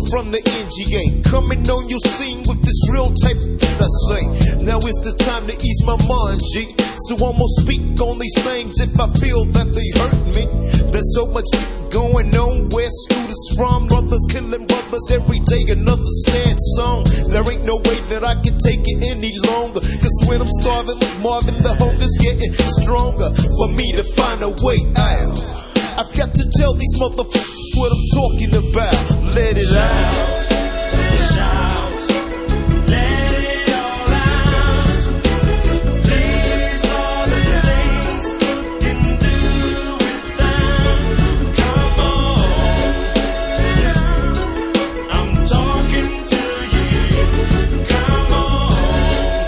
from the NGA, coming on your scene with this real type I say. Now is the time to ease my mind, G. So I'ma speak on these things if I feel that they hurt me. There's so much going on where Scooters from, brothers killing brothers every day, another sad song. There ain't no way that I can take it any longer, cause when I'm starving like Marvin, the hunger's getting stronger. For me to find a way out, I've got to tell these motherfuckers what I'm talking about. Let it out. Shout, let it all out. These are the things you can do without. Come on, I'm talking to you. Come on,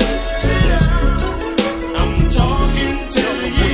I'm talking to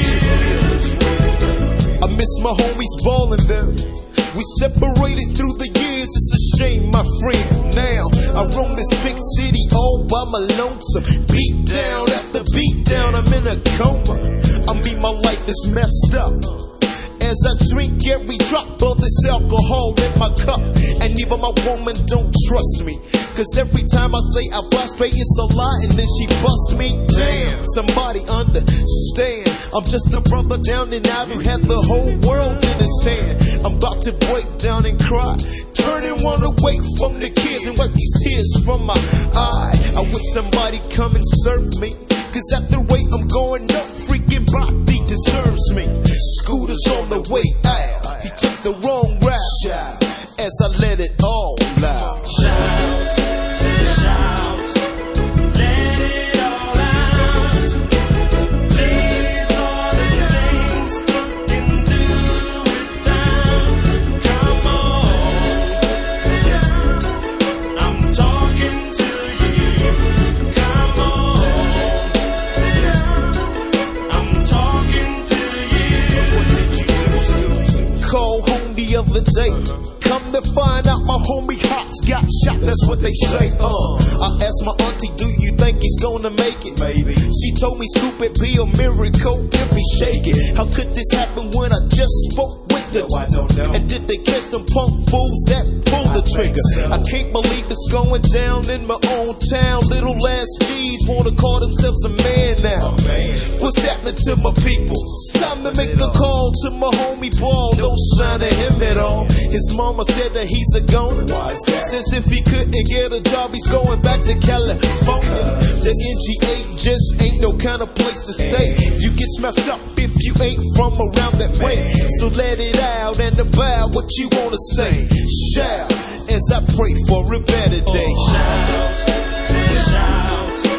you. I miss my homies ballin' them. We separated through the years, it's a shame, my friend. Now I roam this big city all by my lonesome. Beat down after beat down, I'm in a coma. I mean, my life is messed up as I drink every drop of this alcohol in my cup. And even my woman don't trust me, cause every time I say I fly straight, it's a lie, and then she busts me. Damn, somebody understand. I'm just a brother down and out who had the whole world in his hand. I'm about to break down and cry, turning one away from the kids and wipe these tears from my eye. I wish somebody come and serve me, cause at the rate I'm going, no freaking body deserves me. Scooters on the way out, he took the wrong route as I let it all out. Shout, shout, let it all out. These are the things you can do without. Come on, I'm talking to you. Come on, I'm talking to you. Call home the other day, come to find out my homie Hops got shot, that's what they say. I asked my auntie, do you think he's gonna make it? Maybe. She told me, Scoop, it be a miracle if he shake it. How could this happen when I just spoke with them? I don't know. And did they catch them punk fools that pulled the trigger? So. I can't believe it's going down in my own town. Little ass G's wanna call themselves a man now. What's happening to my people? Time to make a call to my homie Paul. No sign of him at all. His mama said that he's a goner. Since if he couldn't get a job, he's going back to California. The NGA just ain't no kind of place to stay. You get smashed up if you ain't from around that way. So let it out and about what you wanna say. Shout as I pray for a better day. Shout, shout.